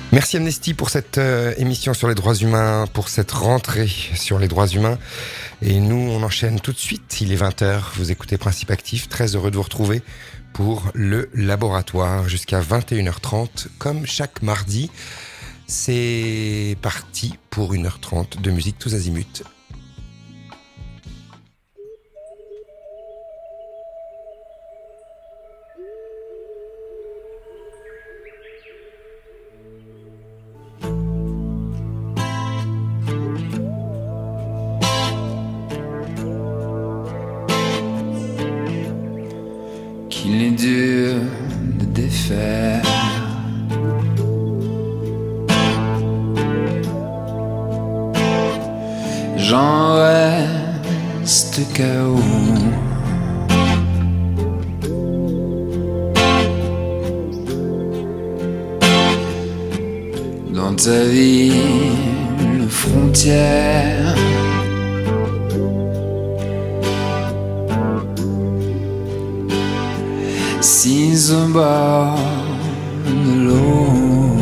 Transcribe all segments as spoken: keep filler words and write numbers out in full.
Merci Amnesty pour cette euh, émission sur les droits humains, pour cette rentrée sur les droits humains. Et nous, on enchaîne tout de suite. Il est vingt heures, vous écoutez Principe Actif. Très heureux de vous retrouver pour le laboratoire jusqu'à vingt et une heures trente, comme chaque mardi. C'est parti pour une heure trente de musique tous azimuts. Qu'il est dur de défaire j'en reste K O dans ta ville frontière. Six au bord de l'eau,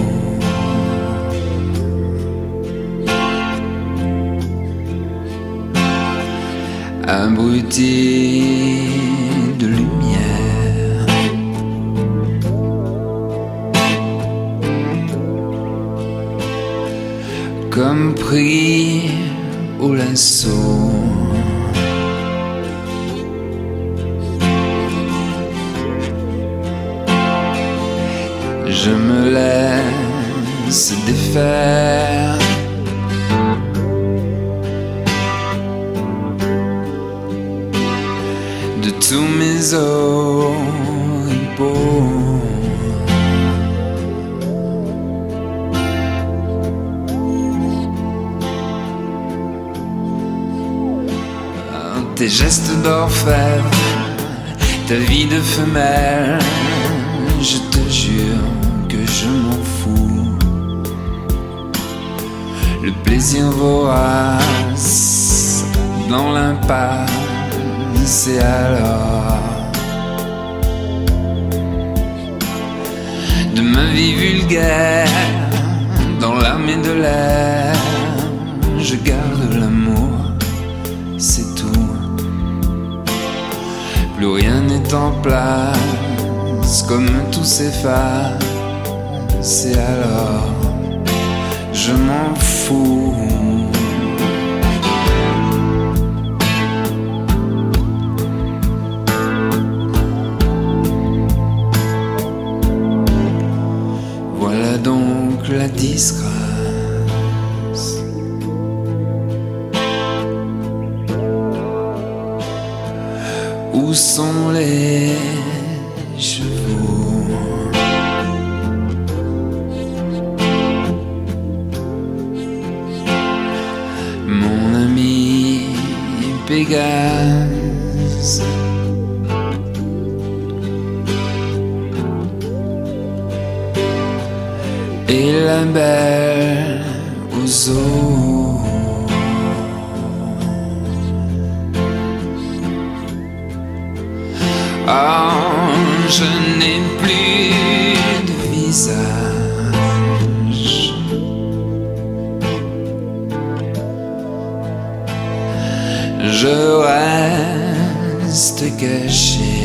abruti de lumière, comme pris au lasso. Je me laisse défaire de tous mes oripeaux. Tes gestes d'orfèvre, ta vie de femelle, je te jure que je m'en fous. Le plaisir vorace dans l'impasse, et alors de ma vie vulgaire dans l'armée de l'air, je garde l'amour, c'est tout. Plus rien n'est en place, comme tout s'efface, et alors je m'en fous. Voilà donc la disgrâce. Où sont les chevaux? Mon ami Pégase, et la belle aux eaux. Oh, je n'ai plus de visage, je reste caché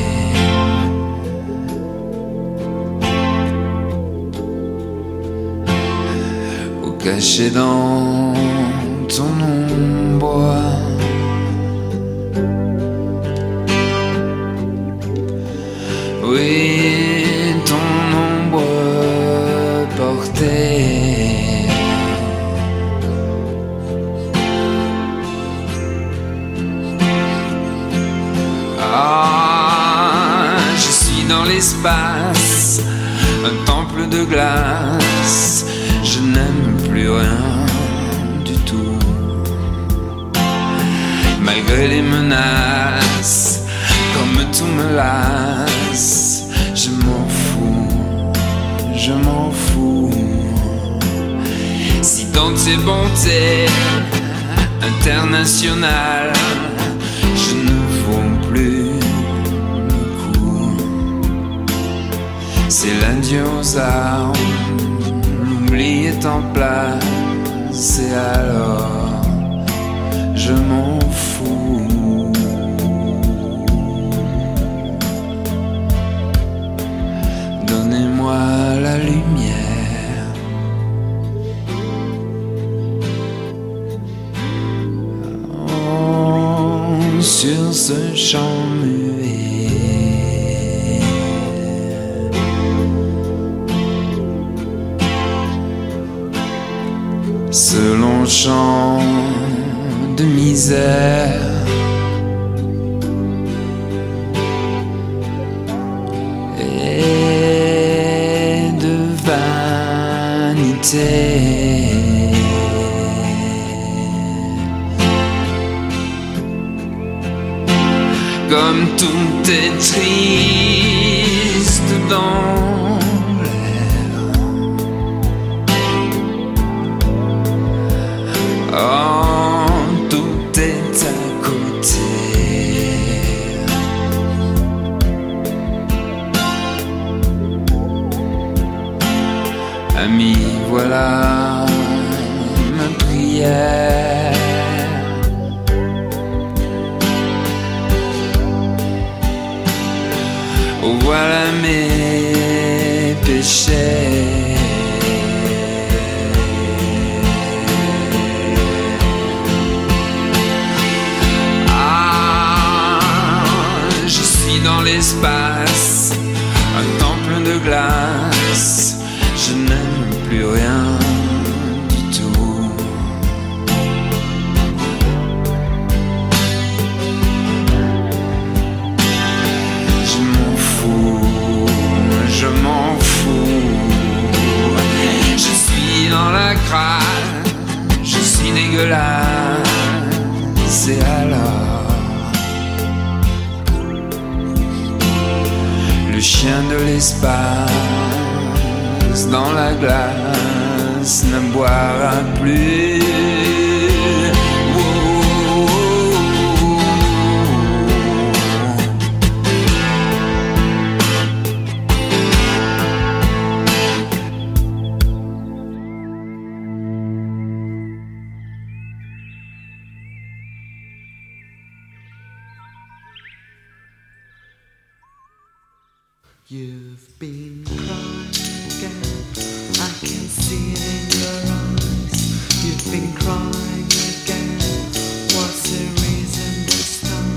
ou caché dans ton ombre. Oui, ton ombre portée. Ah, je suis dans l'espace, un temple de glace. Je n'aime plus rien du tout, malgré les menaces. Comme tout me lasse, je m'en fous, je m'en fous. Si dans tes bontés internationales, je ne vaux plus le coup, c'est l'adieu aux armes l'oubli est en place et alors je m'en fous. Donnez-moi la lumière. Oh, sur ce champ muet. Ce long chant de misère et de vanité, comme tout est triste dans l'air. Oh, tout est à côté. Ami, voilà ma prière. Oh, voilà mes péchés. Dans l'espace, un temple de glace, je n'aime plus rien du tout. Je m'en fous, je m'en fous. Je suis dans la crasse, je suis dégueulasse, et alors le chien de l'espace dans la glace ne boira plus. You've been crying again, I can see it in your eyes. You've been crying again, what's the reason this time?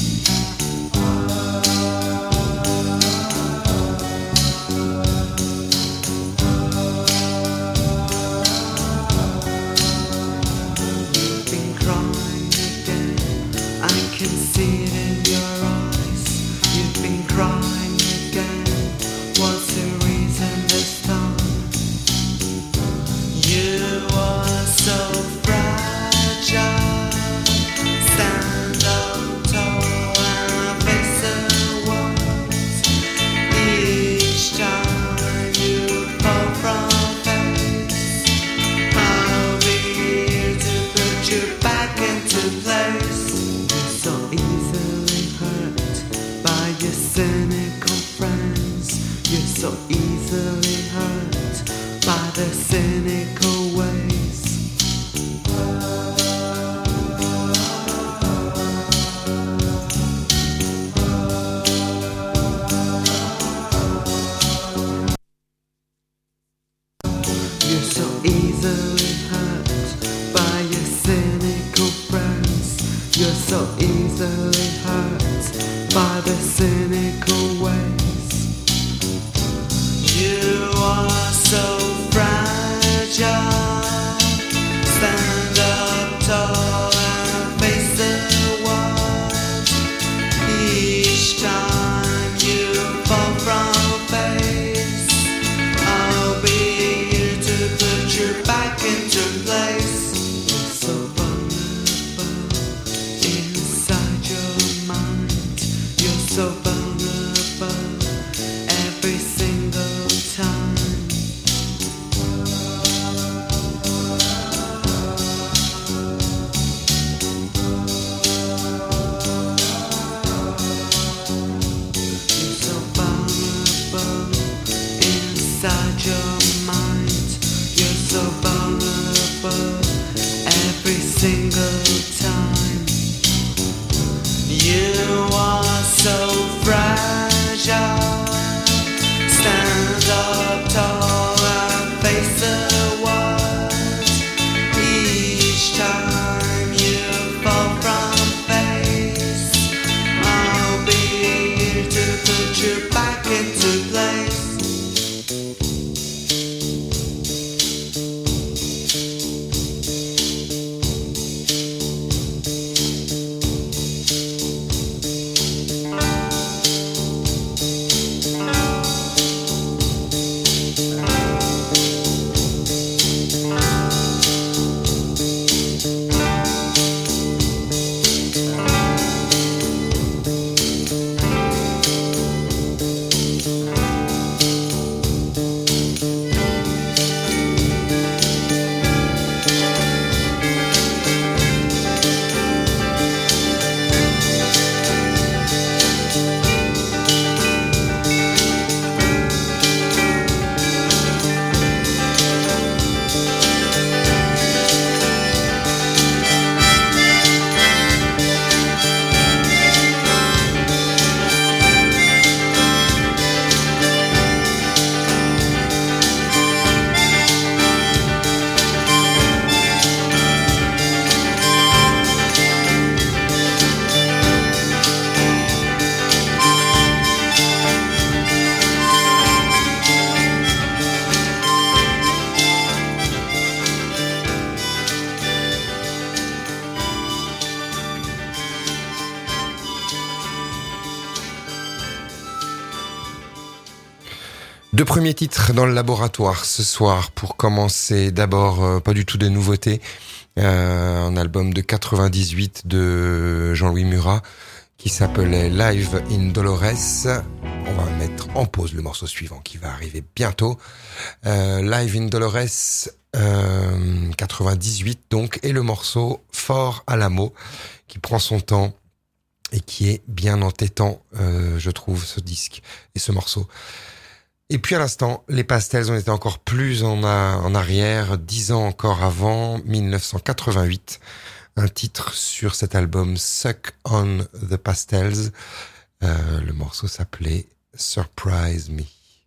You've been crying again, I can see it in your eyes. You've been crying again, what's the reason this time? You are so fragile. Stand up tall and face the world. Each time you fall from face, I'll be here to put you back into place. You're so easily hurt by your cynical friends. You're so easily hurt by their cynical ways. You're so easily hurt by your cynical friends. You're so easily hurt by the cynical ways. You are so fragile. Stand up tall and face the world. Each time you fall from face, I'll be here to put you back into place. You're so vulnerable inside your mind. You're so vulnerable every single time. You're so vulnerable inside your mind. You're fragile. Stand up tall and face the world. Each time you fall from face, I'll be here to put you back into place. Deux premiers titres dans le laboratoire ce soir pour commencer. D'abord, euh, pas du tout de nouveautés. Euh, un album de quatre-vingt-dix-huit de Jean-Louis Murat qui s'appelait Live in Dolores. On va mettre en pause le morceau suivant qui va arriver bientôt. Euh, Live in Dolores euh, quatre-vingt-dix-huit donc, et le morceau Fort Alamo qui prend son temps et qui est bien entêtant, euh, je trouve, ce disque et ce morceau. Et puis à l'instant, les Pastels, on était encore plus en, a, en arrière, dix ans encore avant, dix-neuf cent quatre-vingt-huit, un titre sur cet album Suck on the Pastels. Euh, le morceau s'appelait Surprise Me.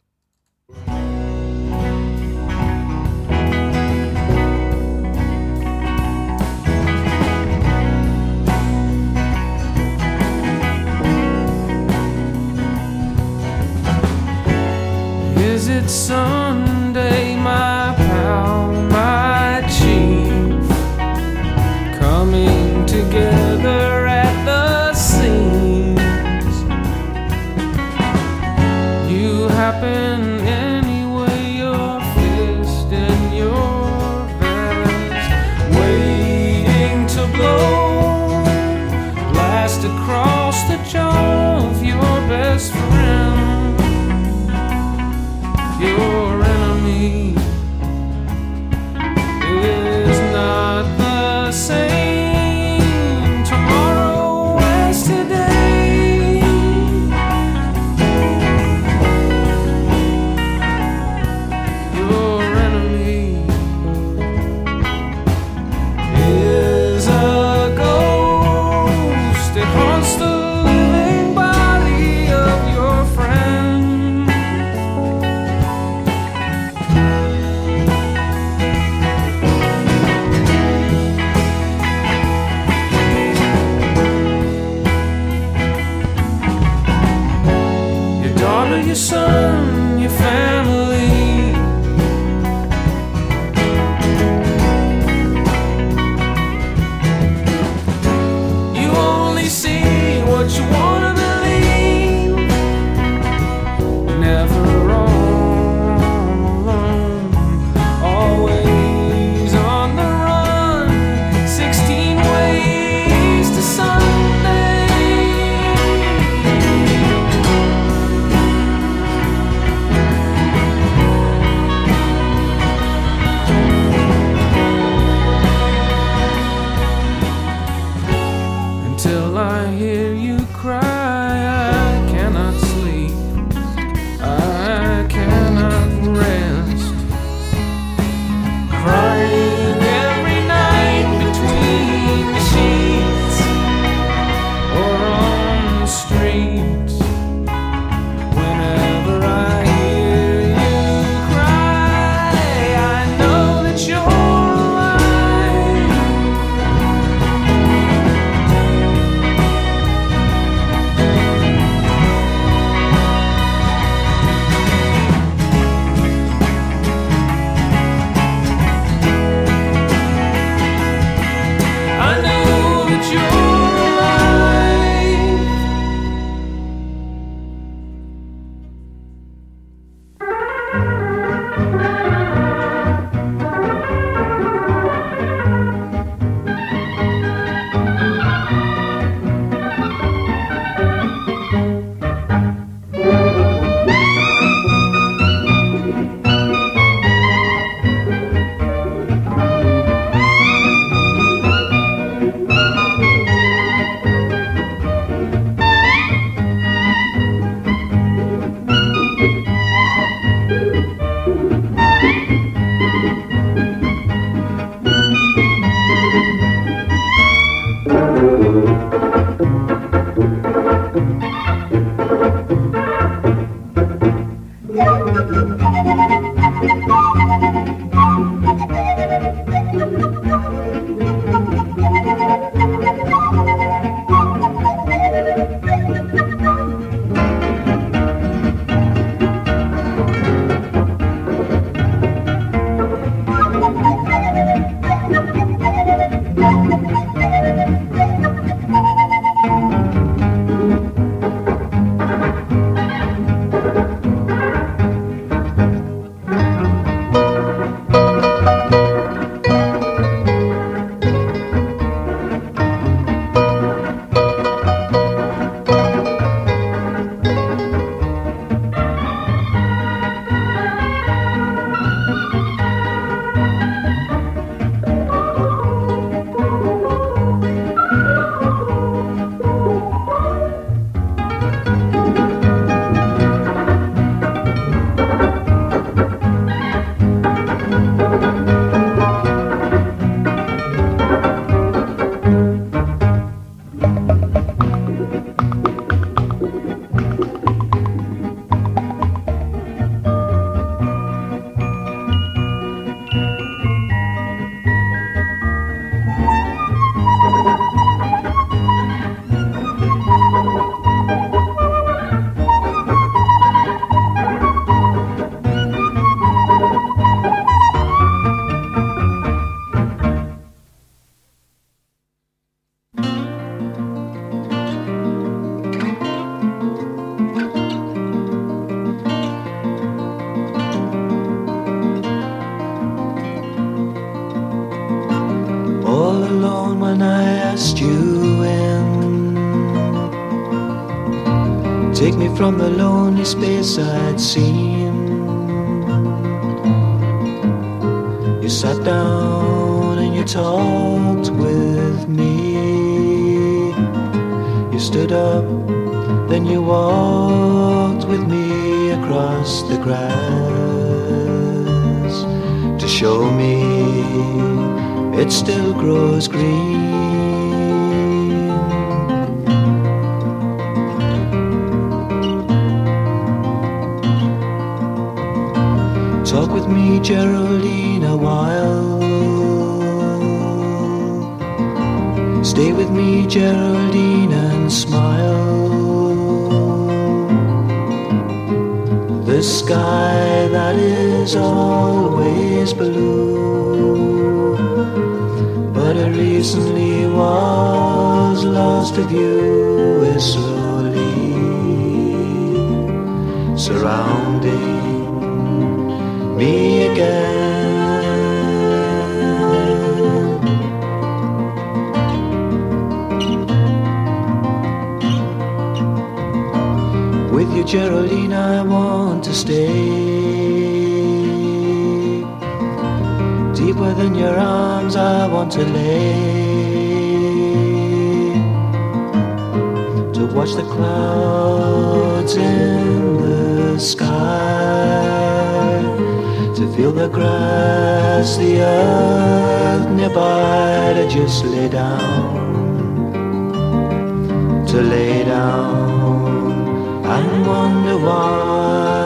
Is it Sunday, my pal, my chief, coming together at the seams? You happen anyway, your fist in your vest, waiting to blow, blast across the jaw of your best friend. Your enemy is not the same tomorrow as today. Your enemy is a ghost. It haunts the living body of your friend. Your son, your family, you only see what you want to believe, never alone, always on the run, sixteen ways to Sunday. take me from the lonely space I'd seen. You sat down and you talked with me. You stood up, then you walked with me across the grass to show me it still grows green. Talk with me, Geraldine, a while. Stay with me, Geraldine, and smile. The sky that is always blue, but it recently was lost to view, is slowly surrounding me again. With you, Geraldine, I want to stay. Deep within your arms I want to lay, to watch the clouds in the sky, to feel the grass, the earth nearby, to just lay down, to lay down and wonder why.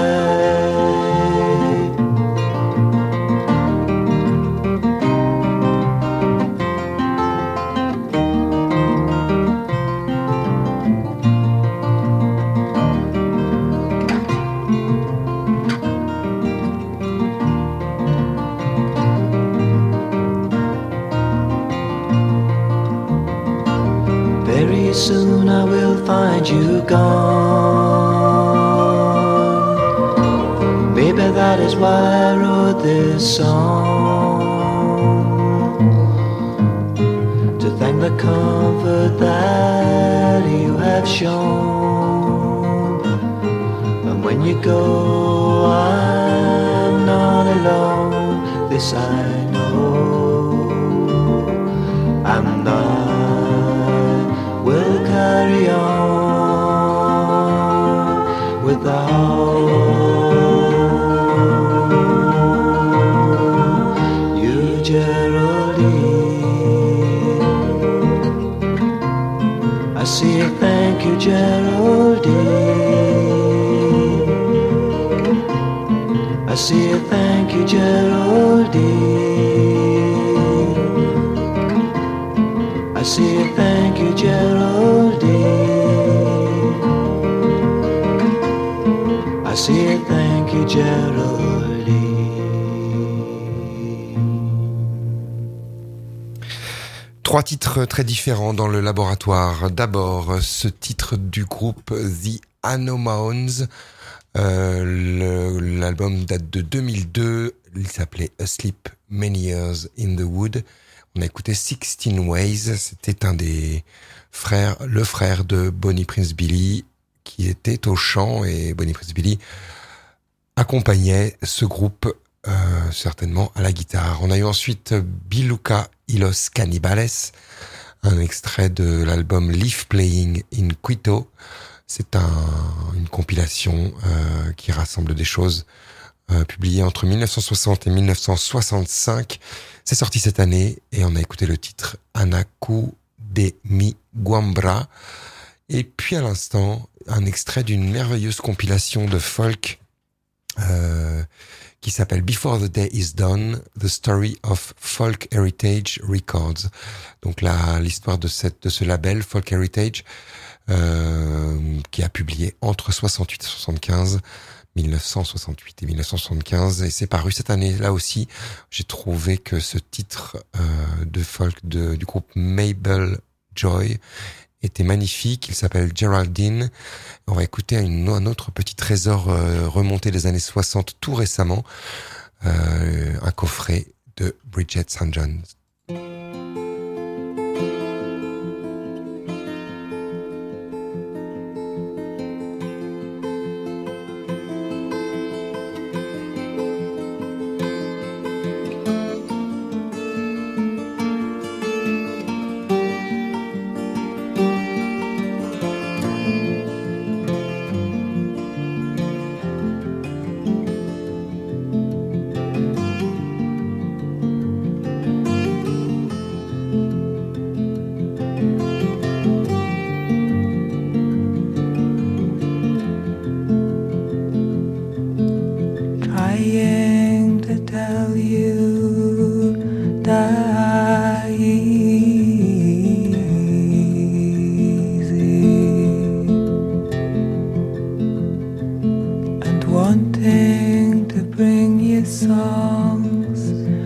Very soon I will find you gone. Maybe that is why I wrote this song, to thank the comfort that you have shown. And when you go, I'm not alone. This I know, and I will carry on without you, Geraldine. I say thank you, Geraldine. I say thank you, Geraldine. I say thank you, Geraldine. I say thank you, Geraldine. Trois titres très différents dans le laboratoire. D'abord, ce titre du groupe The Anomalons. Euh, le, l'album date de deux mille deux. Il s'appelait Asleep Many Years in the Wood. On a écouté Sixteen Ways. C'était un des frères, le frère de Bonnie Prince Billy, qui était au chant, et Bonnie Prince Billy accompagnait ce groupe euh, certainement à la guitare. On a eu ensuite Biluca y los Canibales, un extrait de l'album Leaf Playing in Quito. C'est un, une compilation euh, qui rassemble des choses euh, publiées entre dix-neuf cent soixante et dix-neuf cent soixante-cinq. C'est sorti cette année et on a écouté le titre Anaku de mi Guambra. Et puis à l'instant, un extrait d'une merveilleuse compilation de folk euh, qui s'appelle Before the Day is Done, The Story of Folk Heritage Records. Donc là, l'histoire de cette de ce label Folk Heritage euh, qui a publié entre soixante-huit et soixante-quinze, dix-neuf cent soixante-huit et dix-neuf cent soixante-quinze, et c'est paru cette année. Là aussi, j'ai trouvé que ce titre euh, de folk de, du groupe Mabel Joy était magnifique. Il s'appelle Geraldine. On va écouter une, un autre petit trésor euh, remonté des années soixante tout récemment, euh, un coffret de Bridget Saint John. die easy, and wanting to bring you songs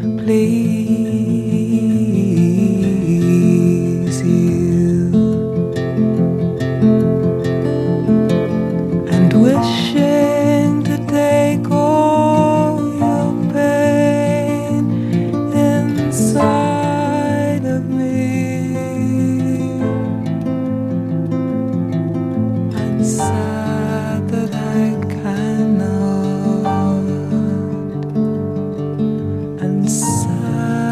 please you, and wishing to take all your pain inside of me, and sad that I cannot, and sad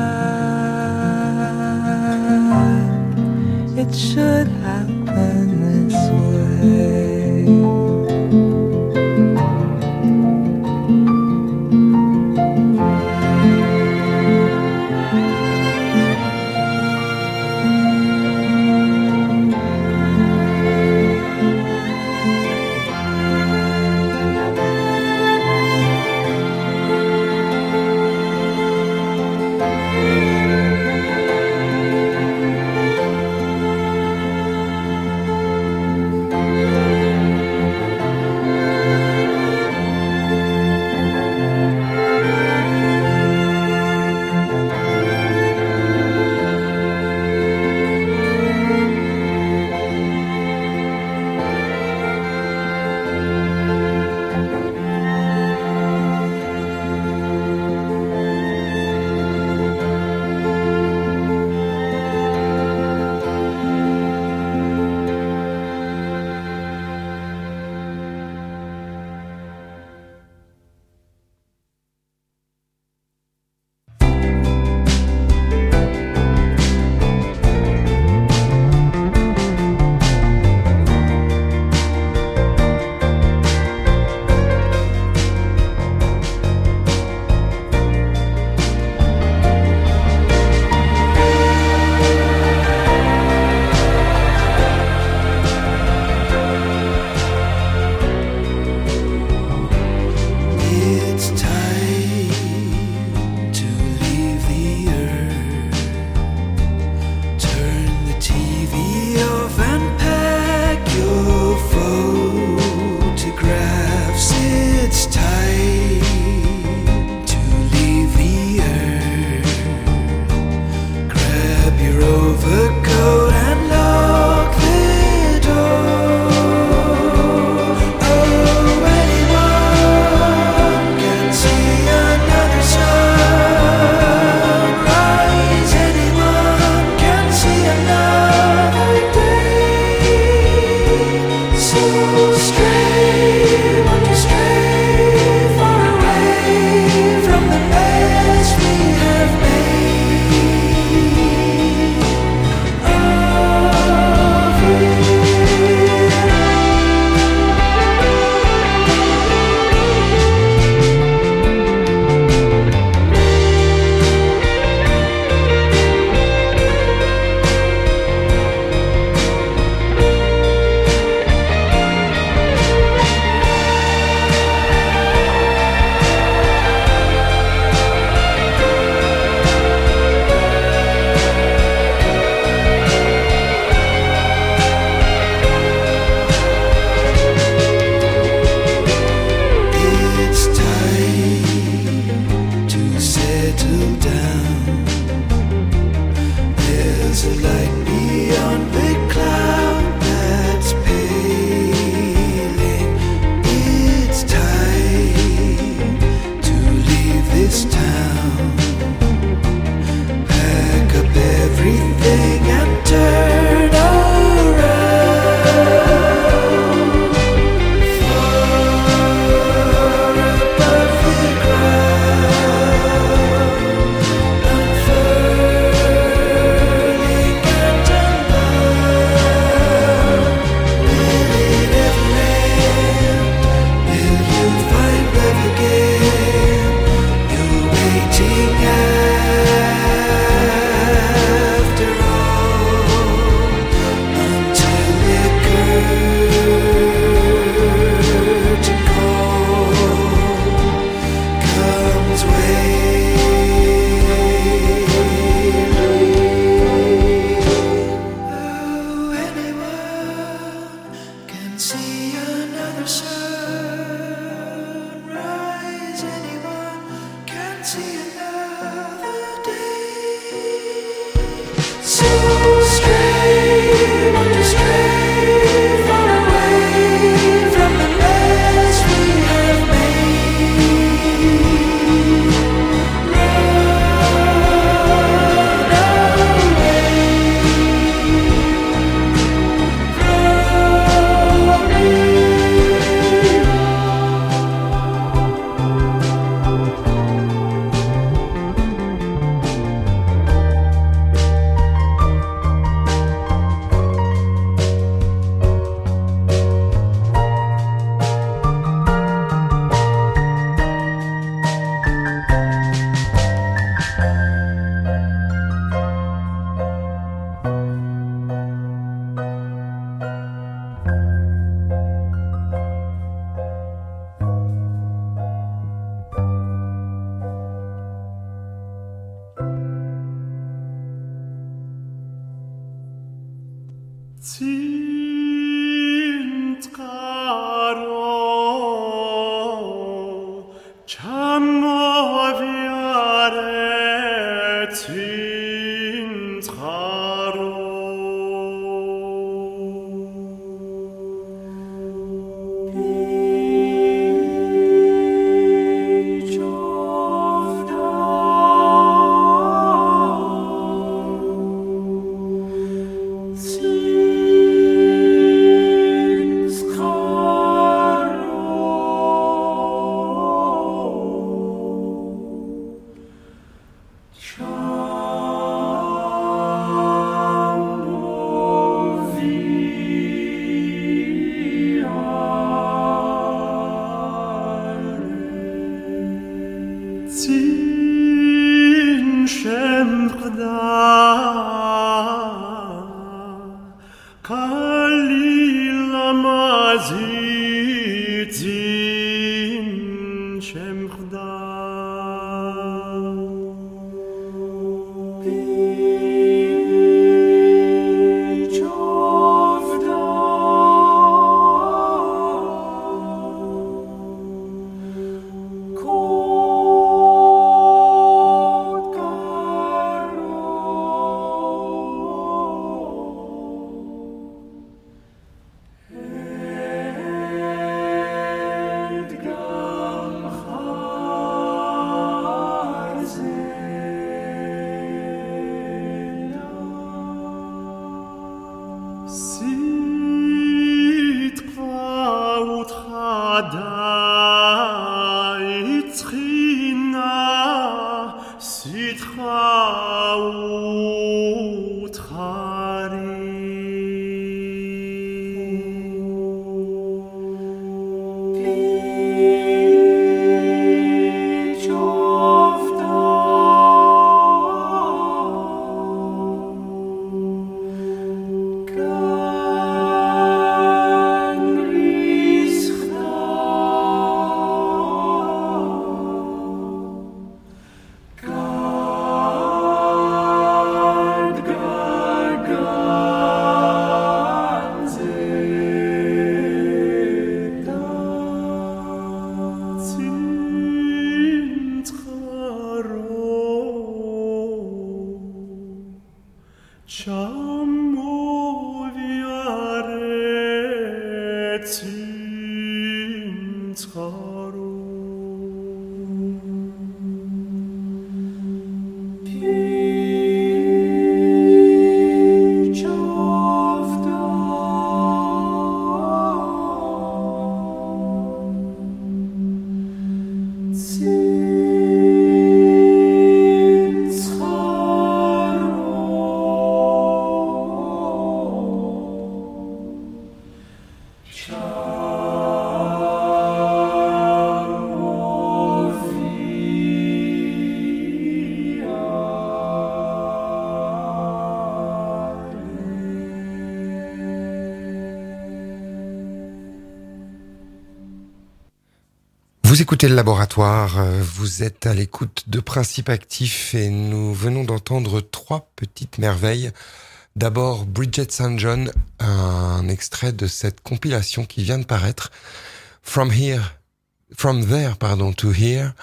Vous écoutez le laboratoire, vous êtes à l'écoute de Principe Actif et nous venons d'entendre trois petites merveilles. D'abord Bridget Saint John, un extrait de cette compilation qui vient de paraître, From Here, From There, pardon, to Here,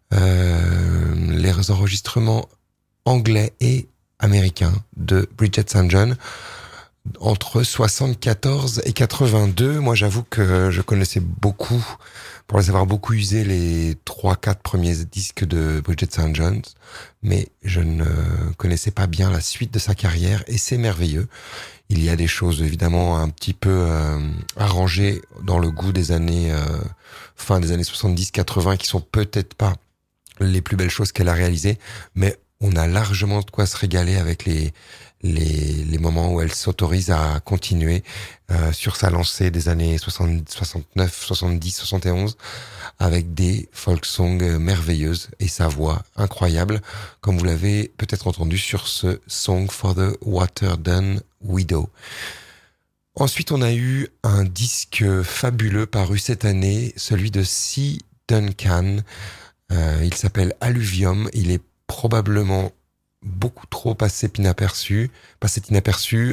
euh, les enregistrements anglais et américains de Bridget Saint John entre soixante-quatorze et quatre-vingt-deux. Moi, j'avoue que je connaissais beaucoup, pour les avoir beaucoup usé, les trois, quatre premiers disques de Bridget Saint John, mais je ne connaissais pas bien la suite de sa carrière et c'est merveilleux. Il y a des choses évidemment un petit peu euh, arrangées dans le goût des années euh, fin des années soixante-dix quatre-vingts qui sont peut-être pas les plus belles choses qu'elle a réalisées, mais on a largement de quoi se régaler avec les les les moments où elle s'autorise à continuer euh, sur sa lancée des années soixante, soixante-neuf, soixante-dix, soixante et onze avec des folk songs merveilleuses et sa voix incroyable, comme vous l'avez peut-être entendu sur ce Song for the Waterdown Widow. Ensuite, on a eu un disque fabuleux paru cette année, celui de C. Duncan. Euh, il s'appelle Alluvium. Il est probablement beaucoup trop passé inaperçu, passé inaperçu.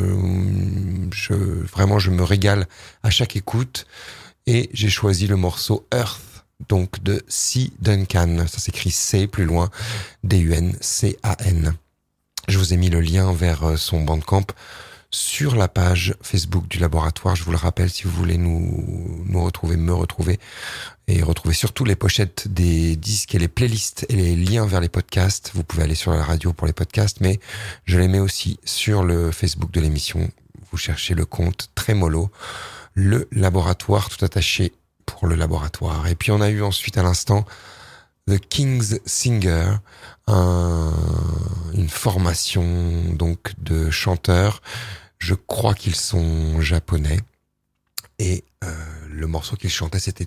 Euh, je, vraiment, je me régale à chaque écoute. Et j'ai choisi le morceau Earth, donc de C. Duncan. Ça s'écrit C plus loin, D U N C A N. Je vous ai mis le lien vers son Bandcamp sur la page Facebook du laboratoire. Je vous le rappelle, si vous voulez nous, nous retrouver, me retrouver, et retrouver surtout les pochettes des disques et les playlists et les liens vers les podcasts. Vous pouvez aller sur la radio pour les podcasts, mais je les mets aussi sur le Facebook de l'émission. Vous cherchez le compte Trémolo, le laboratoire tout attaché pour le laboratoire. Et puis on a eu ensuite à l'instant The King's Singer, un, une formation donc de chanteurs. Je crois qu'ils sont japonais. Et euh, le morceau qu'ils chantaient, c'était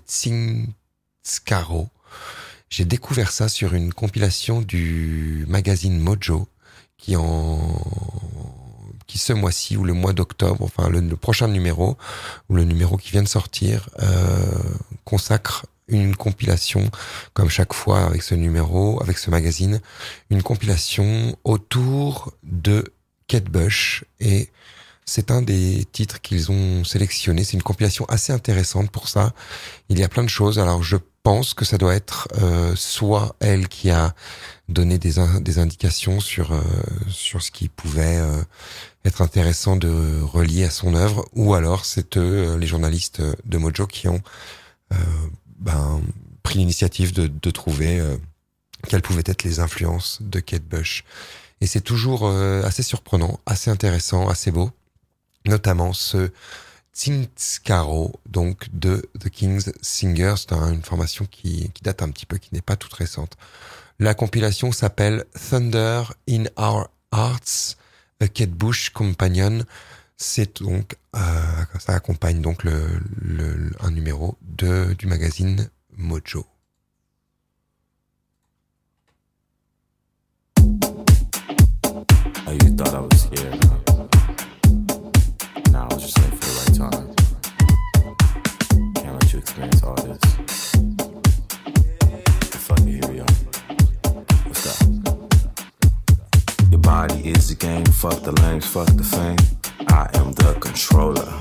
Tsinskaro. J'ai découvert ça sur une compilation du magazine Mojo, qui en qui ce mois-ci ou le mois d'octobre, enfin le, le prochain numéro ou le numéro qui vient de sortir, euh, consacre une compilation, comme chaque fois avec ce numéro, avec ce magazine, une compilation autour de Kate Bush, et c'est un des titres qu'ils ont sélectionné. C'est une compilation assez intéressante pour ça. Il y a plein de choses. Alors je pense que ça doit être euh, soit elle qui a donné des, in- des indications sur euh, sur ce qui pouvait euh, être intéressant de relier à son œuvre, ou alors c'est eux, les journalistes de Mojo, qui ont euh, ben, pris l'initiative de, de trouver euh, quelles pouvaient être les influences de Kate Bush. Et c'est toujours euh, assez surprenant, assez intéressant, assez beau. Notamment ce Zintzkaro, donc de The King's Singer. C'est un, une formation qui, qui date un petit peu, qui n'est pas toute récente. La compilation s'appelle Thunder in Our Hearts, a Kate Bush Companion. C'est donc, euh, ça accompagne donc le, le, un numéro de, du magazine Mojo. Oh, you thought I was scared, huh? Nah, I was just late for the right time. Can't let you experience all this. But fuck it, here we are. Let's go. Your body is the game, fuck the lames, fuck the fame. I am the controller.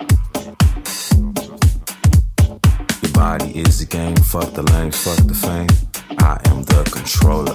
Your body is the game, fuck the lames, fuck the fame. I am the controller.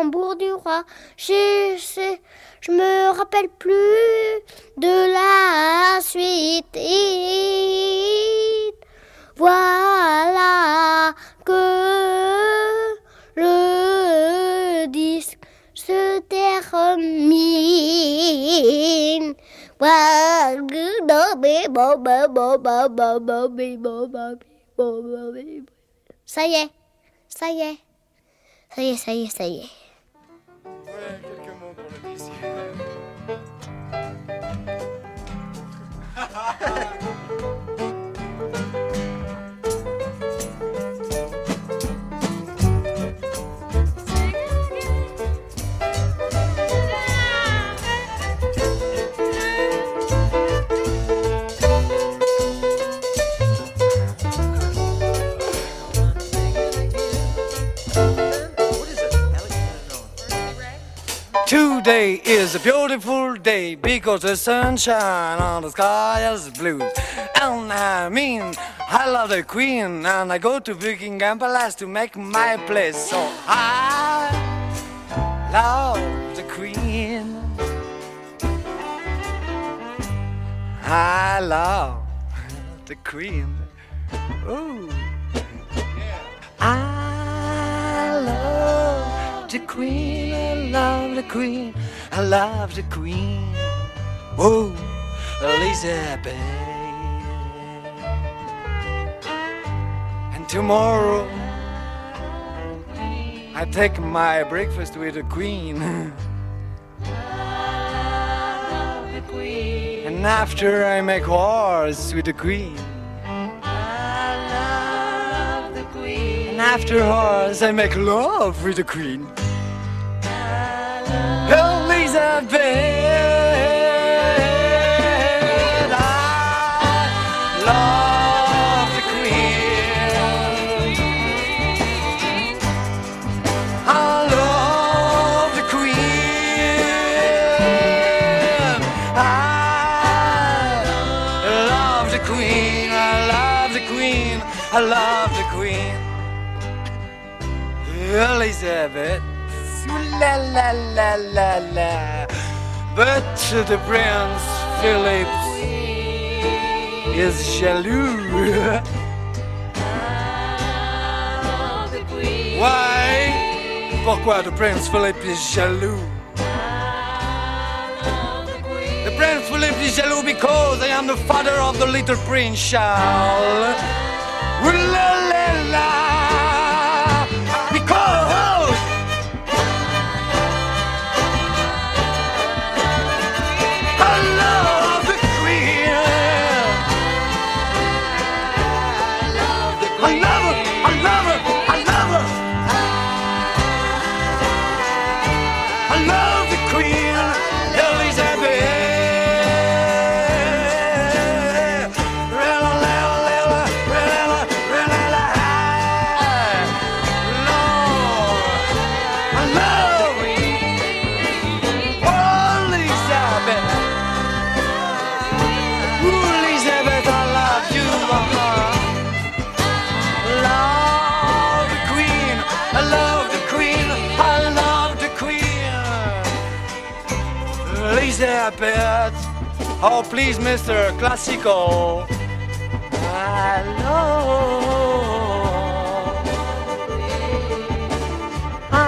tambour du roi. Je sais, je me rappelle plus de la suite. Voilà que le disque se termine. Ça y est, ça y est, ça y est, ça y est, ça y est. Ouais, quelques mots pour le disque. Today is a beautiful day because the sunshine on the sky is blue. And I mean, I love the Queen, and I go to Buckingham Palace to make my place. So I love the Queen. I love the Queen. Ooh. I love the Queen. I love the Queen. I love the Queen. Whoa, Elizabeth. And tomorrow I take my breakfast with the Queen. And after I make wars with the Queen. And after wars I make love with the Queen. Elizabeth, I love the Queen. I love the Queen. I love the Queen. I love the Queen. I love the Queen. Elizabeth. La la la la la. But the Prince Philip is jaloux. Why? Pourquoi the Prince Philip is jaloux? The Prince Philip is jaloux because I am the father of the little Prince Charles. Ooh la la la. Because Elizabeth, oh please, Mister Classical. I love, I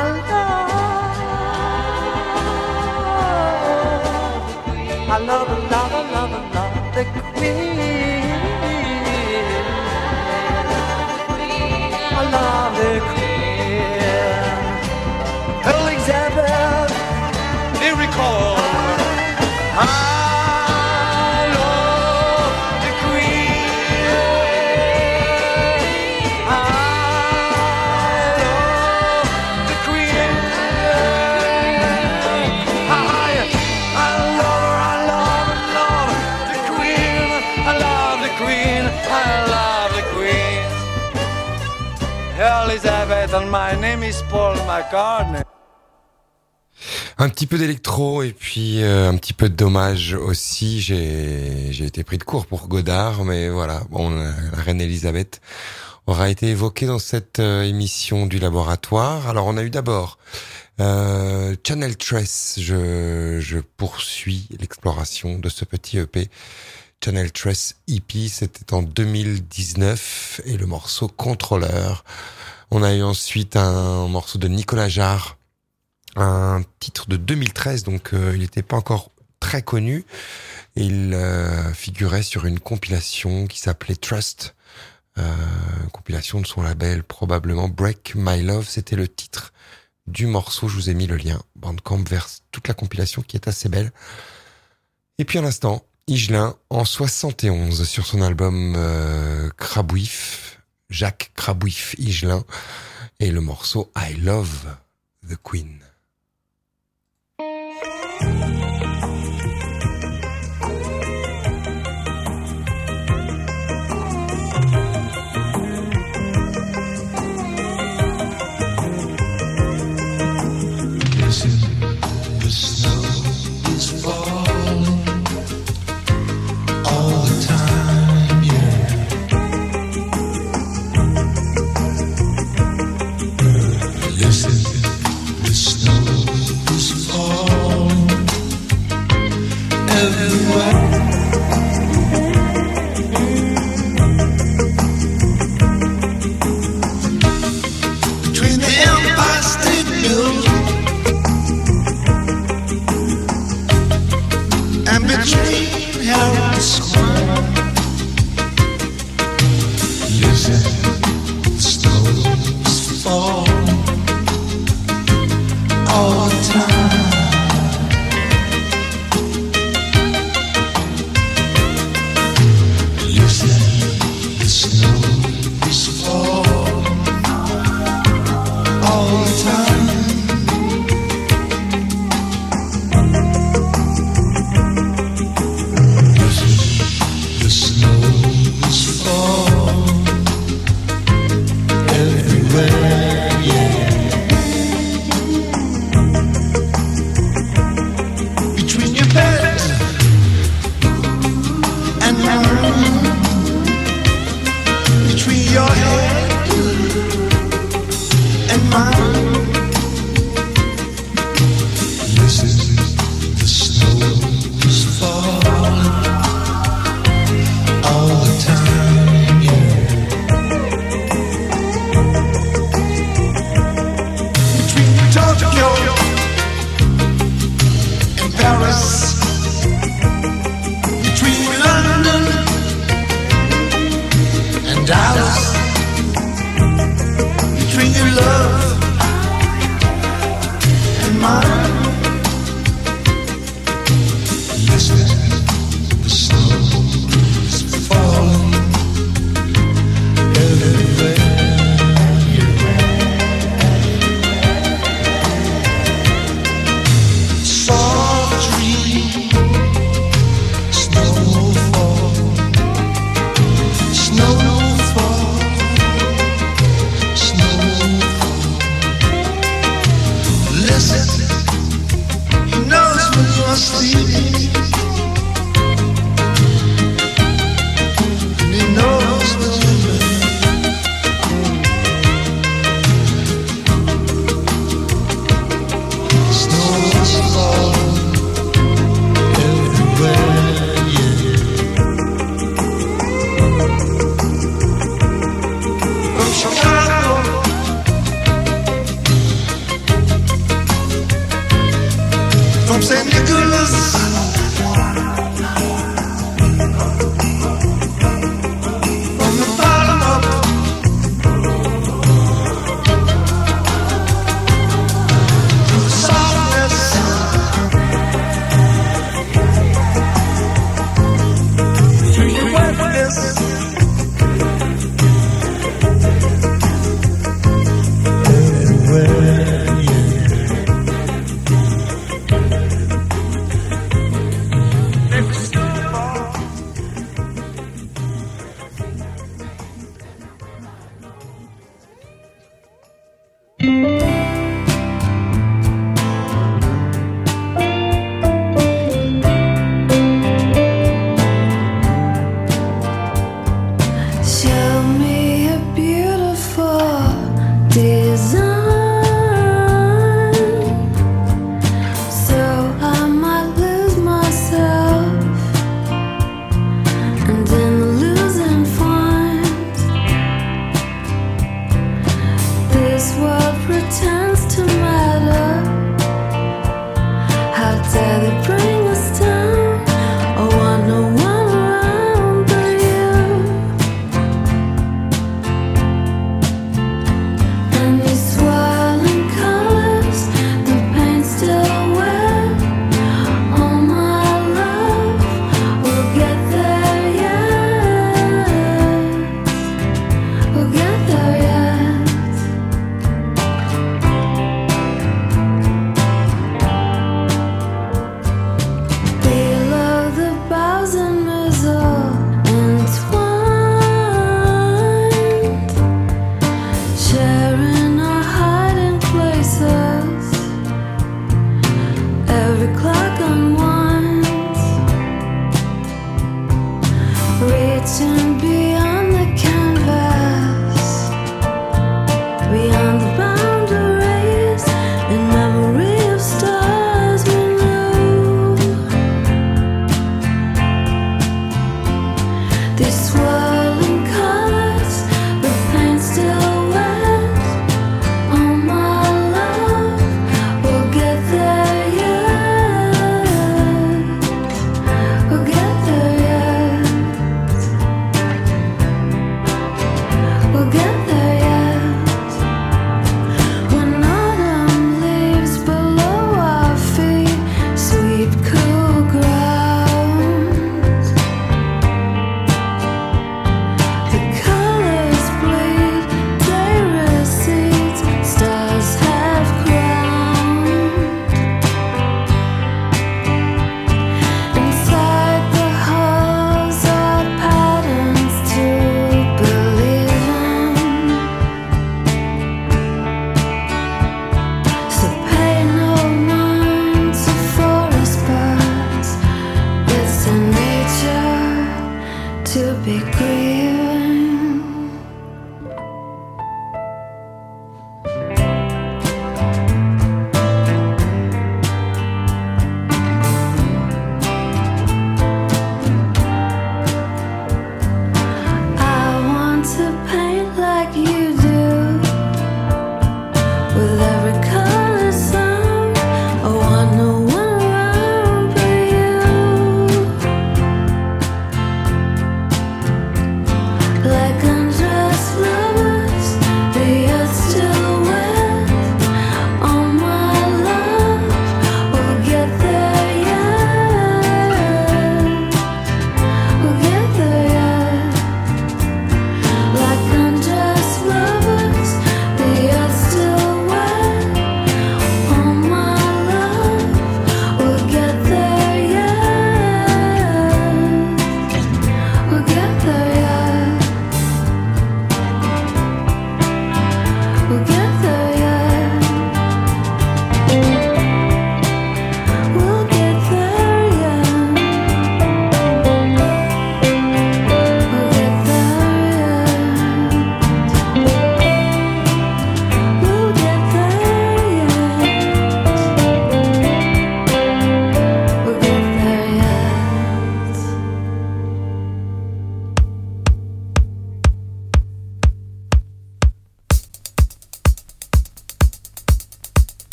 love, I love, love, love, love the Queen. I love the Queen. Elizabeth, here we call. I love the Queen. I love the Queen. I, I love her, I love, love the Queen. I love the Queen. I love the Queen. Elizabeth, and my name is Paul McCartney. Un petit peu d'électro et puis euh, un petit peu de dommage aussi. J'ai j'ai été pris de court pour Godard, mais voilà. Bon, la, la reine Elisabeth aura été évoquée dans cette euh, émission du laboratoire. Alors, on a eu d'abord Euh, Channel Tress, je, je poursuis l'exploration de ce petit E P. Channel Tress E P, c'était en deux mille dix-neuf et le morceau Contrôleur. On a eu ensuite un morceau de Nicolas Jarre, un titre de deux mille treize, donc euh, il n'était pas encore très connu. Il euh, figurait sur une compilation qui s'appelait Trust, euh, compilation de son label probablement Break My Love, c'était le titre du morceau. Je vous ai mis le lien Bandcamp vers toute la compilation qui est assez belle. Et puis à l'instant, Higelin en soixante et onze sur son album euh, Crabouif, Jacques Crabouif Higelin, et le morceau I Love the Queen.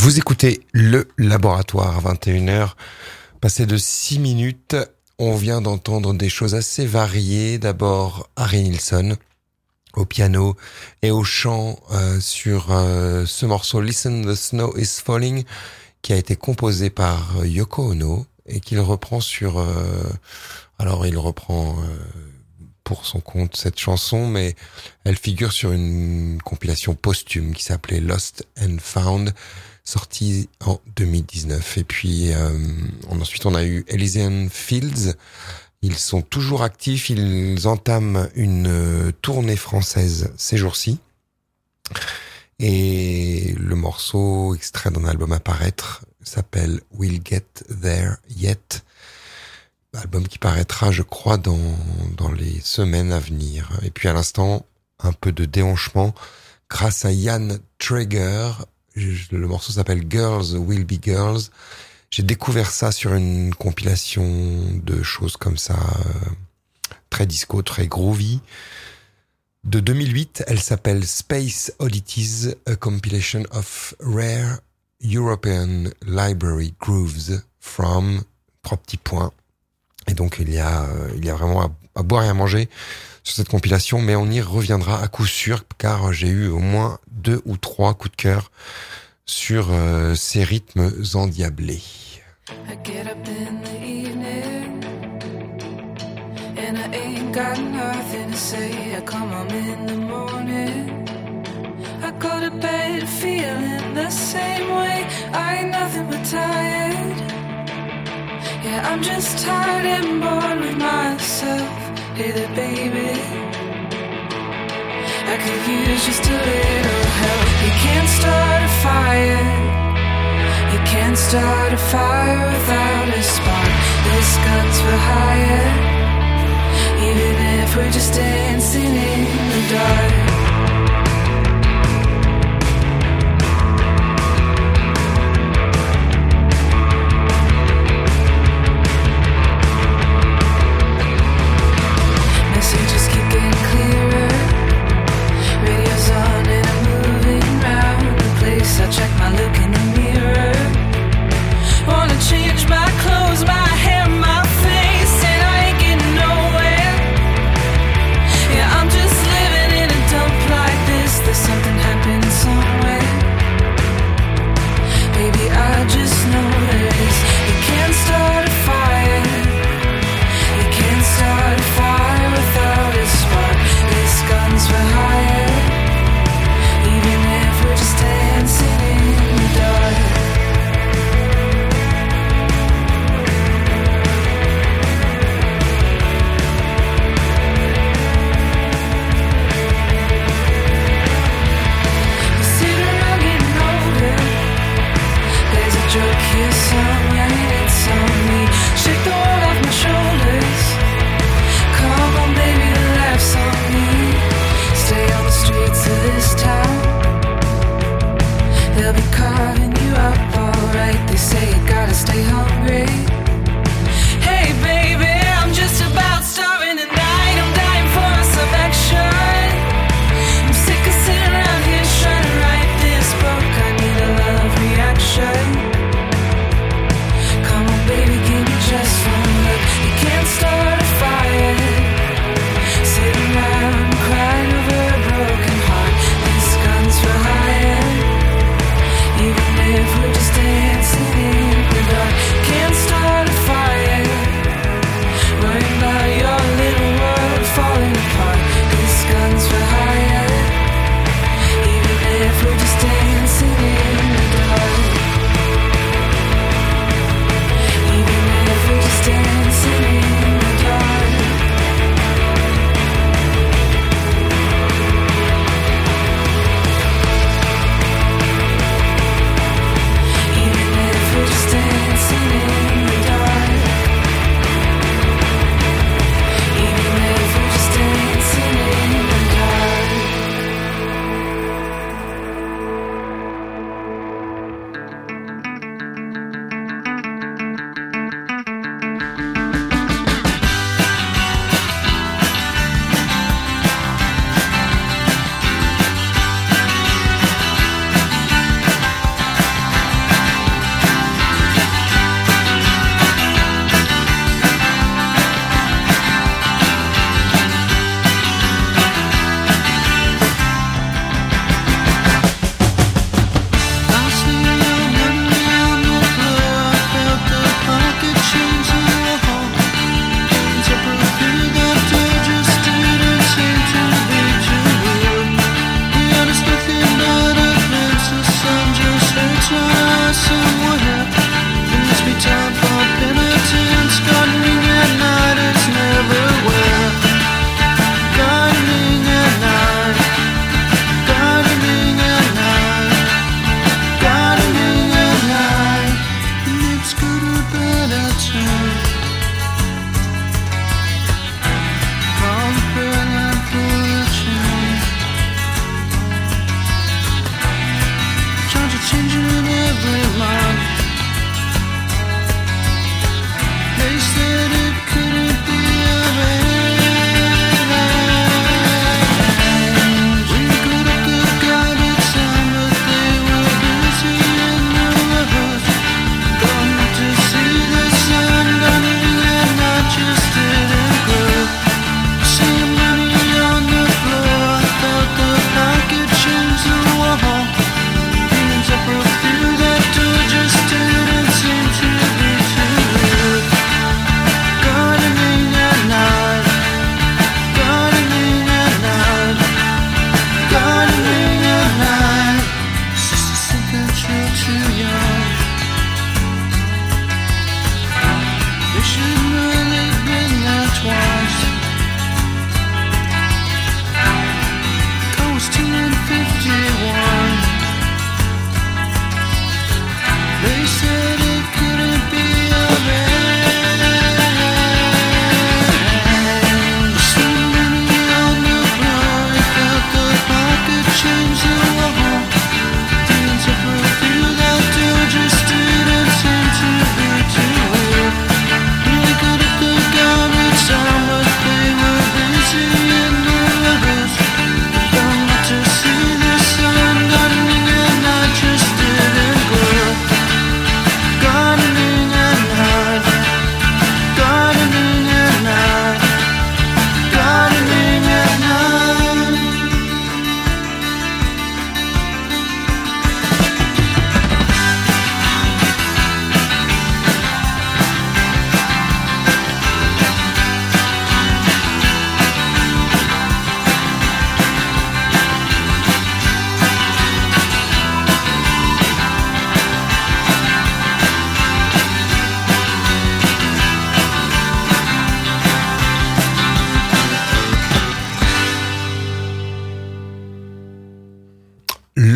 Vous écoutez Le Laboratoire à vingt et une heures, passé de six minutes. On vient d'entendre des choses assez variées. D'abord, Harry Nilsson au piano et au chant euh, sur euh, ce morceau Listen, the Snow is Falling, qui a été composé par Yoko Ono et qu'il reprend sur... Euh, alors, il reprend... Euh, pour son compte cette chanson, mais elle figure sur une compilation posthume qui s'appelait Lost and Found, sortie en deux mille dix-neuf. Et puis euh, ensuite on a eu Elysian Fields. Ils sont toujours actifs, ils entament une tournée française ces jours-ci. Et le morceau extrait d'un album à paraître s'appelle We'll Get There Yet. Album qui paraîtra, je crois, dans, dans les semaines à venir. Et puis à l'instant, un peu de déhanchement grâce à Jan Traeger. Le morceau s'appelle Girls Will Be Girls. J'ai découvert ça sur une compilation de choses comme ça, euh, très disco, très groovy. De deux mille huit, elle s'appelle Space Oddities, a compilation of rare European library grooves from, trois petits points. Et donc il y a euh, il y a vraiment à, à boire et à manger sur cette compilation, mais on y reviendra à coup sûr car j'ai eu au moins deux ou trois coups de cœur sur euh, ces rythmes endiablés. I get up in the evening and I ain't got nothing to say. I come home in the morning, I go to bed feeling the same way. I ain't nothing but tired. Yeah, I'm just tired and bored with myself. Hey there, baby, I could use just a little help. You can't start a fire, you can't start a fire without a spark. This gun's for hire, even if we're just dancing in the dark. Messages keep getting clearer, radio's on and I'm moving round the place. I check my look in the mirror, wanna change my clothes, my hair, my face, and I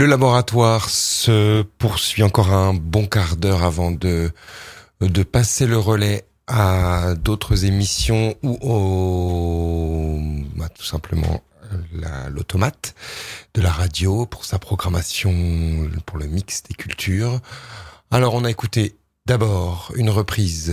laboratoire se poursuit encore un bon quart d'heure avant de, de passer le relais à d'autres émissions ou au, bah, tout simplement la, l'automate de la radio pour sa programmation, pour le mix des cultures. Alors on a écouté d'abord une reprise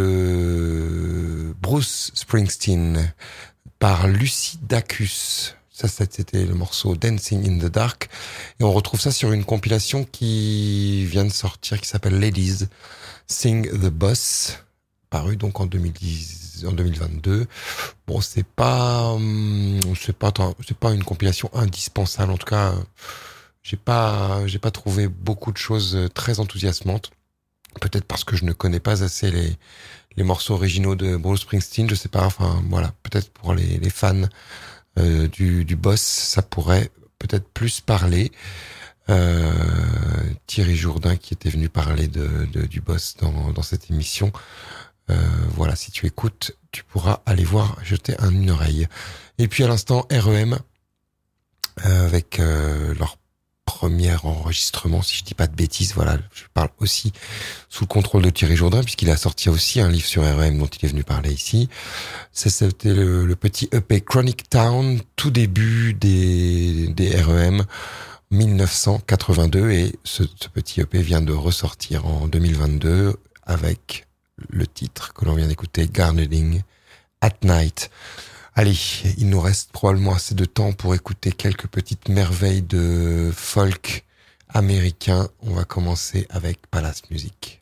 de Bruce Springsteen par Lucy Dacus. Ça, c'était le morceau Dancing in the Dark. Et on retrouve ça sur une compilation qui vient de sortir, qui s'appelle Ladies Sing the Boss, paru donc en deux mille dix, en deux mille vingt-deux. Bon, c'est pas, c'est pas, c'est pas une compilation indispensable. En tout cas, j'ai pas, j'ai pas trouvé beaucoup de choses très enthousiasmantes. Peut-être parce que je ne connais pas assez les, les morceaux originaux de Bruce Springsteen. Je sais pas. Enfin, voilà. Peut-être pour les, les fans Euh, du, du boss, ça pourrait peut-être plus parler. Euh, Thierry Jourdain qui était venu parler de, de du boss dans, dans cette émission. Euh, voilà, si tu écoutes, tu pourras aller voir, jeter un, une oreille. Et puis à l'instant, R E M euh, avec euh, leur premier enregistrement, si je dis pas de bêtises. Voilà, je parle aussi sous le contrôle de Thierry Jourdain puisqu'il a sorti aussi un livre sur R E M dont il est venu parler ici. C'était le, le petit E P Chronic Town, tout début des, des R E M, dix-neuf cent quatre-vingt-deux, et ce, ce petit E P vient de ressortir en deux mille vingt-deux avec le titre que l'on vient d'écouter, Gardening at Night. Allez, il nous reste probablement assez de temps pour écouter quelques petites merveilles de folk américain. On va commencer avec Palace Music.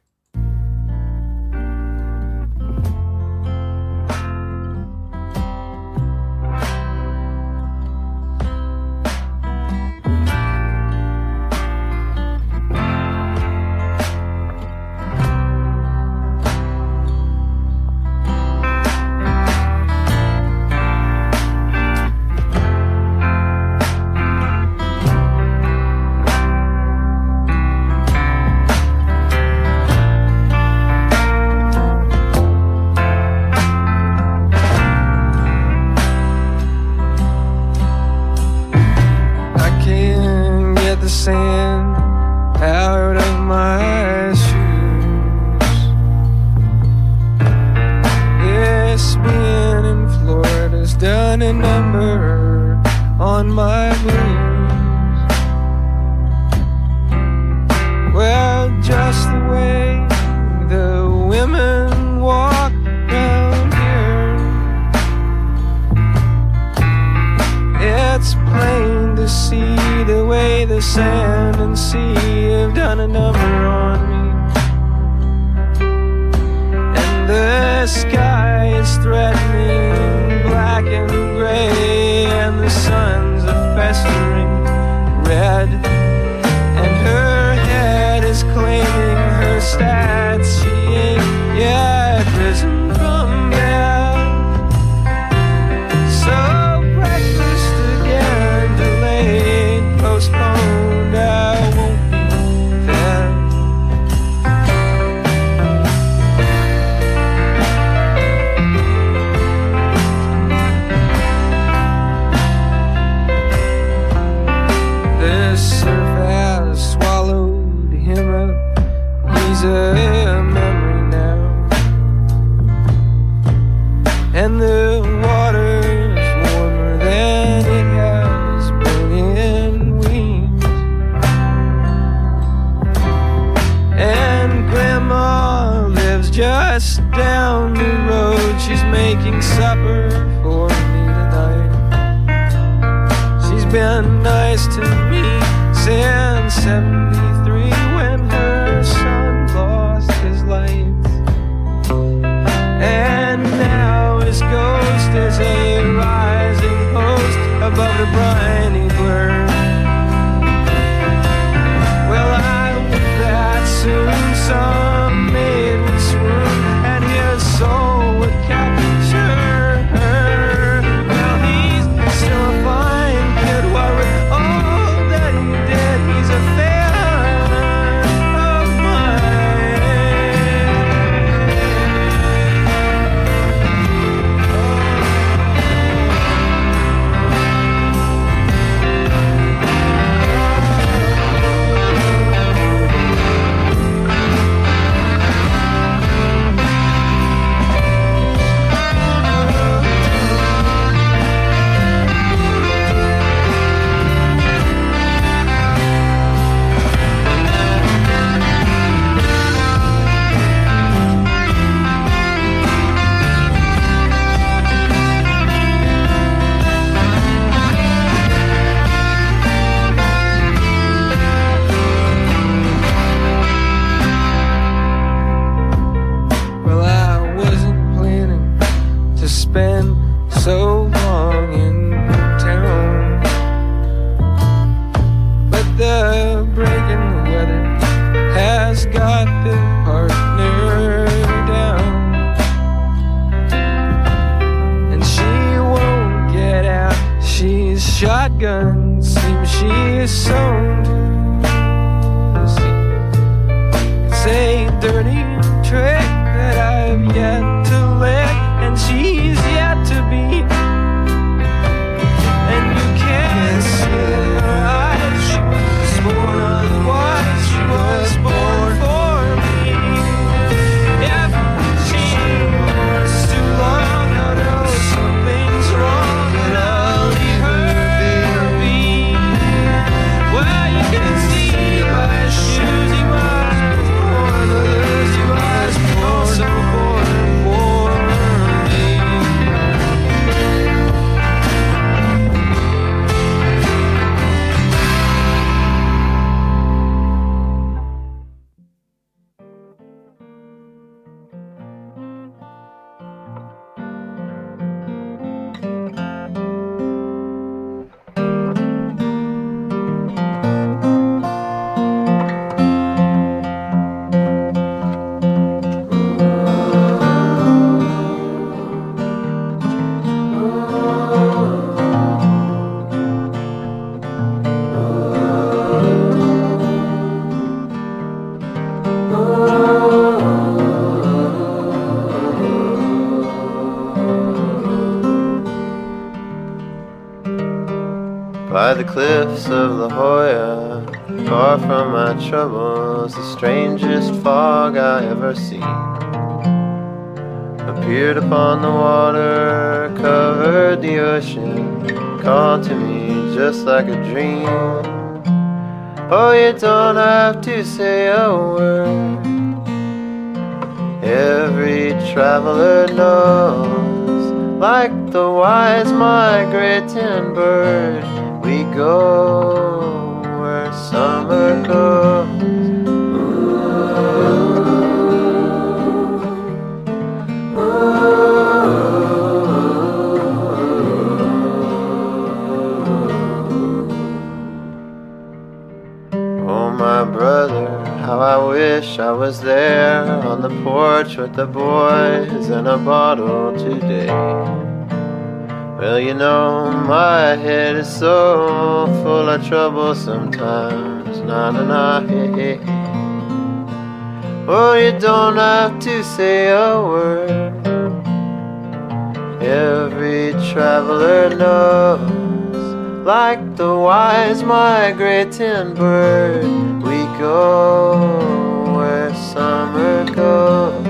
Still a fine kid, what with all that he did, he's a fair so long in town, but the break in the weather has got the partner down, and she won't get out. She's shotgun, seems she is sewn. It's a dirty trick that I've yet to lick, and she's yet to be. And you can't see her eyes. She was born otherwise. She was born for me. If she was too long, no, no, something's wrong, and I'll leave her be. Well, you can see by his shoes he was born, others he was born, so born for me. By the cliffs of La Jolla, far from my troubles, the strangest fog I ever seen appeared upon the water, covered the ocean, called to me just like a dream. Oh, you don't have to say a word. Every traveler knows, like the wise migrating bird, we go where summer goes. Oh, my brother, how I wish I was there on the porch with the boys and a bottle today. Well, you know, my head is so full of trouble sometimes. Na na na, hey, hey. Oh, you don't have to say a word. Every traveler knows, like the wise migrating bird, we go where summer goes.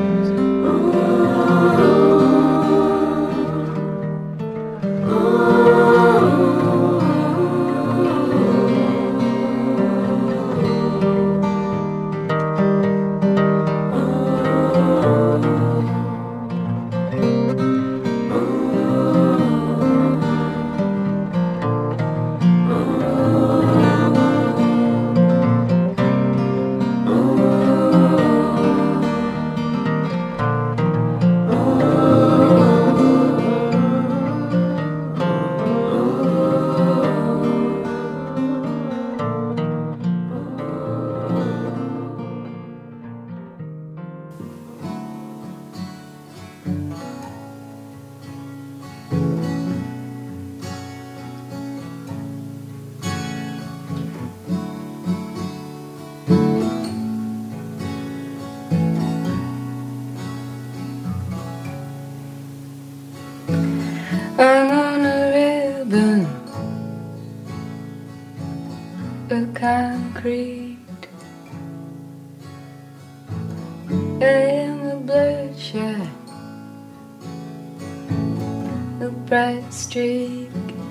I'm on a ribbon of concrete, and the bloodshot, a bright streak,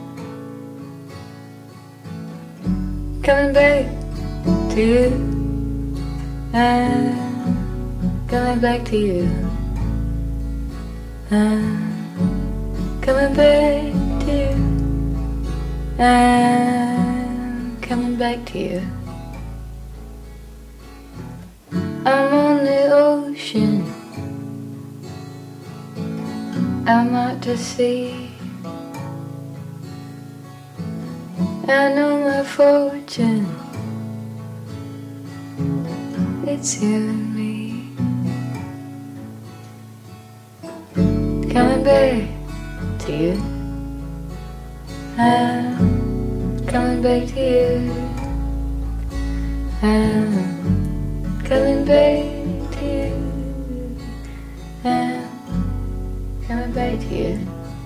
coming back to you, I'm coming back to you, I'm coming back to you, I'm coming back to you. I'm on the ocean, I'm out to sea, I know my fortune. It's you and me. Coming back to you. I'm coming back to you. I'm coming back to you. I'm coming back to you.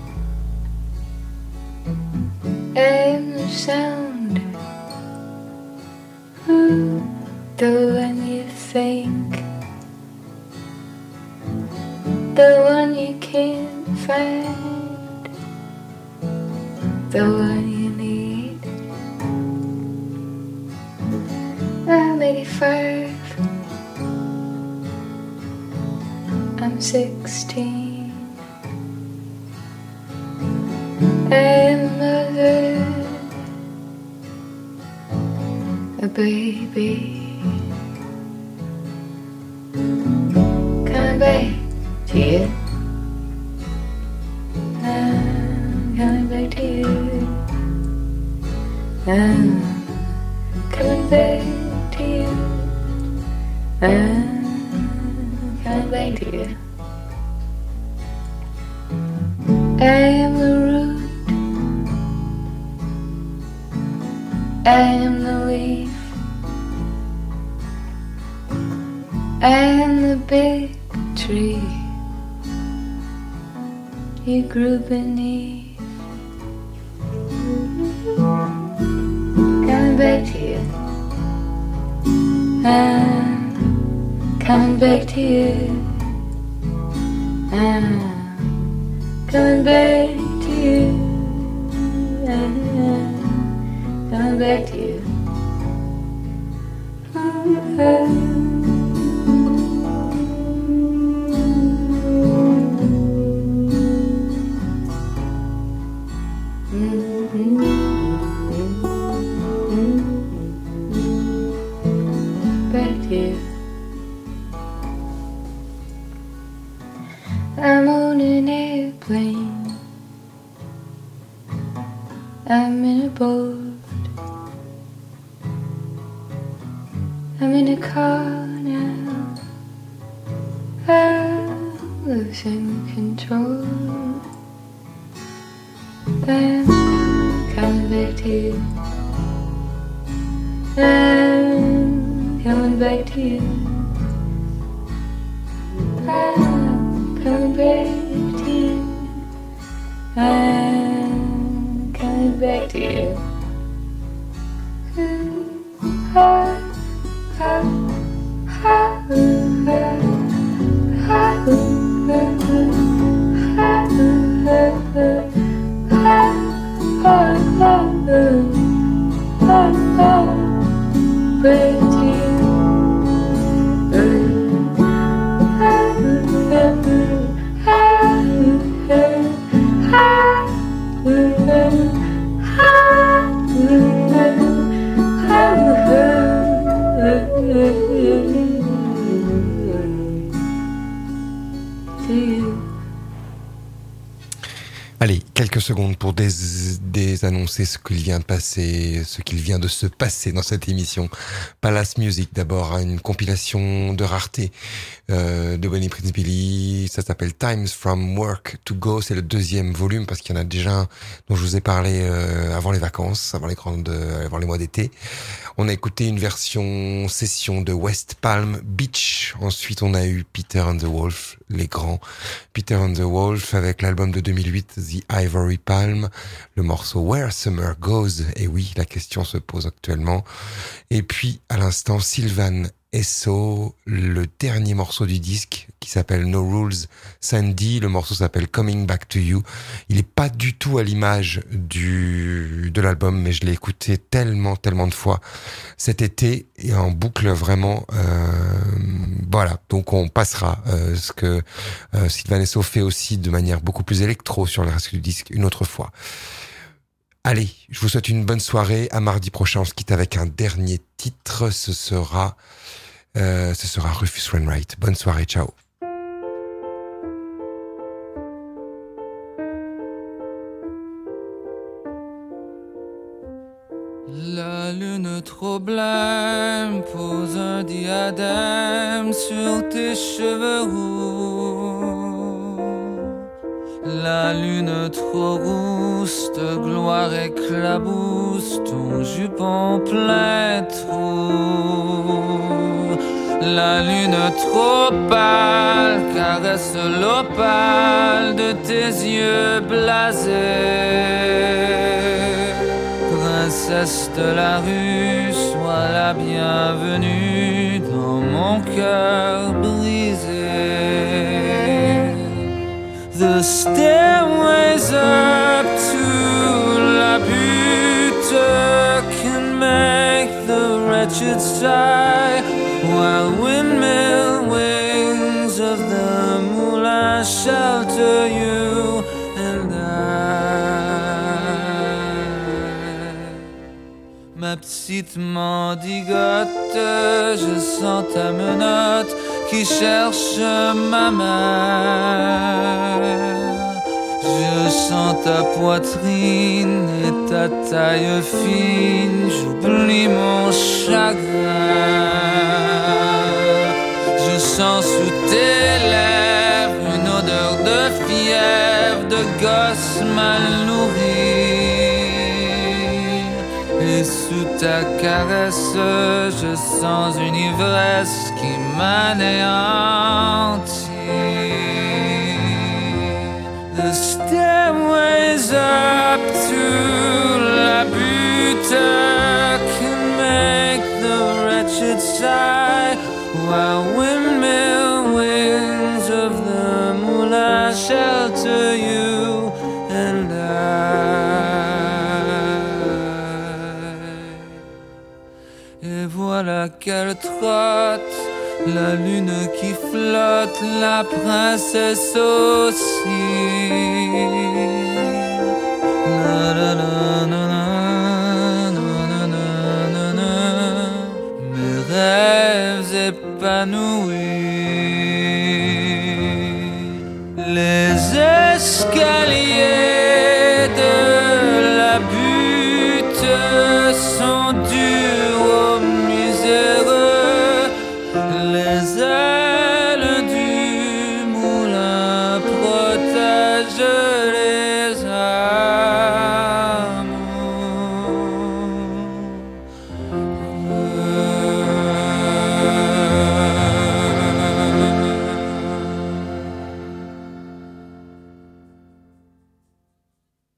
I'm the sound, ooh, the one you think, the one you can't find, the one you need. I'm eighty-five, I'm sixteen. I'm a mother, a baby, coming back to you. I'm coming back to you. I'm coming back to you. I'm coming back to you. I am the root, I am the leaf, I am the big tree you grew beneath. Coming back to you. I'm coming back to you. I'm coming back to you. I'm coming back to you. Back to you. I'm on an airplane. I'm in a boat. I'm in a car now. I'm losing control. I'm coming back to you. I'm coming back to you. I'm coming back to you. I'm coming back to you. Allez, quelques secondes pour dés- désannoncer ce qu'il vient de passer, ce qu'il vient de se passer dans cette émission. Palace Music, d'abord, hein, une compilation de rareté euh, de Bonnie Prince Billy. Ça s'appelle Times from Work to Go. C'est le deuxième volume parce qu'il y en a déjà un dont je vous ai parlé euh, avant les vacances, avant les grandes, euh, avant les mois d'été. On a écouté une version session de West Palm Beach. Ensuite, on a eu Peter and the Wolf, les grands. Peter and the Wolf avec l'album de deux mille huit, The Ivory Palm, le morceau Where Summer Goes. Et oui, la question se pose actuellement. Et puis, à l'instant, Sylvan Esso, le dernier morceau du disque qui s'appelle No Rules Sandy. Le morceau s'appelle Coming Back to You. Il est pas du tout à l'image du de l'album, mais je l'ai écouté tellement, tellement de fois cet été et en boucle vraiment. Euh, voilà, donc on passera euh, ce que euh, Sylvan Esso fait aussi de manière beaucoup plus électro sur le reste du disque une autre fois. Allez, je vous souhaite une bonne soirée. À mardi prochain, on se quitte avec un dernier titre. Ce sera, euh, ce sera Rufus Wainwright. Bonne soirée, ciao. La lune trop blême pose un diadème sur tes cheveux roux. La lune trop rousse de gloire éclabousse ton jupon plein trou. La lune trop pâle caresse l'opale de tes yeux blasés. Princesse de la rue, sois la bienvenue dans mon cœur brisé. The stairways up to la butte can make the wretched sigh, while windmill wings of the moulin shelter you and I. Ma petite mendigote, je sens ta menotte qui cherche ma mère. Je sens ta poitrine et ta taille fine, j'oublie mon chagrin. Je sens sous tes lèvres une odeur de fièvre, de gosse mal nourri. Et sous ta caresse, je sens une ivresse qui m'anéantit. The stairways up to la butte can make the wretched sigh, while windmill wings of the moulin shelter you and I. Et voilà qu'elle trotte, la lune qui flotte, la princesse aussi.